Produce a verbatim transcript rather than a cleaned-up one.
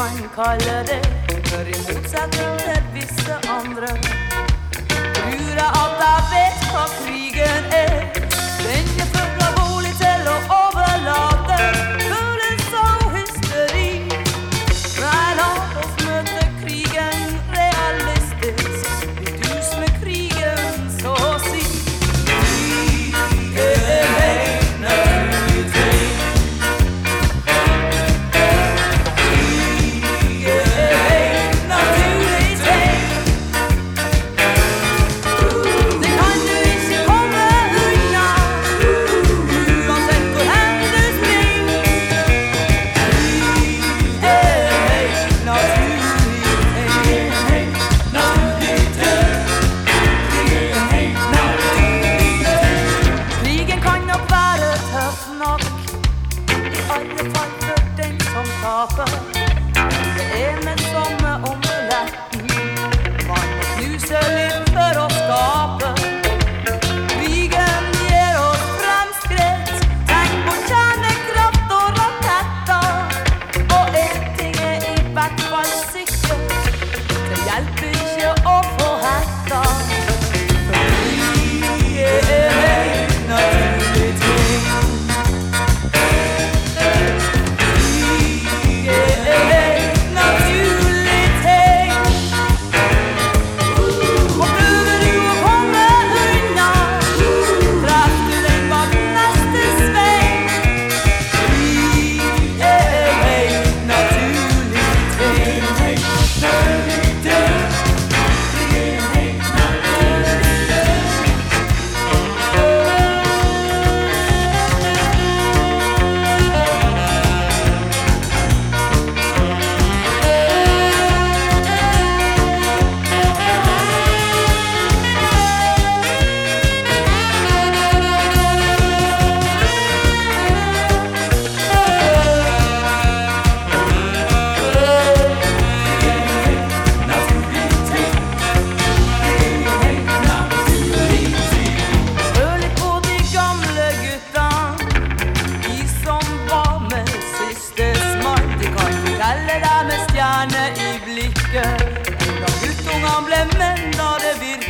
kan kalle det, for i motsetning til visse andre tror jeg at jeg vet hva krigen er. Den er full av bolig til å overlate følelser og hysteri. Men la oss møte krigen realistisk, vi dus med krigen så å si. Krig er helt naturlig ting. Det er med samme omeletten, man må knuse litt for å skape. Krigen gir oss fremskritt, tenk på kjernekraft og raketter. Og en ting er i hvert fall sikkert, det hjelper ikke å få hetta. For krig er helt naturlig ting. I blikket, da guttungen ble menn da det virket.